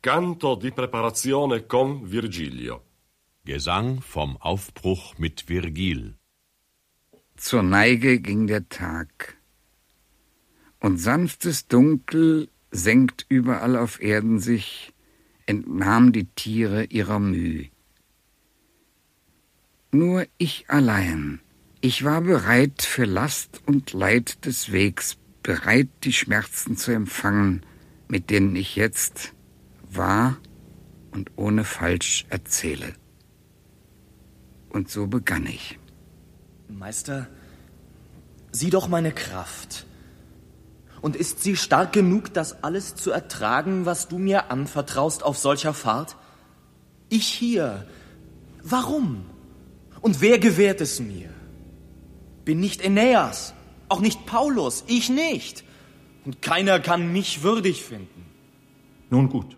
Canto di preparazione con Virgilio. Gesang vom Aufbruch mit Virgil. Zur Neige ging der Tag, und sanftes Dunkel senkt überall auf Erden sich, entnahm die Tiere ihrer Müh. Nur ich allein, ich war bereit für Last und Leid des Wegs, bereit, die Schmerzen zu empfangen, mit denen ich jetzt wahr und ohne Falsch erzähle. Und so begann ich. Meister, sieh doch meine Kraft. Und ist sie stark genug, das alles zu ertragen, was du mir anvertraust auf solcher Fahrt? Ich hier. Warum? Und wer gewährt es mir? Bin nicht Aeneas, auch nicht Paulus, ich nicht. Und keiner kann mich würdig finden. Nun gut.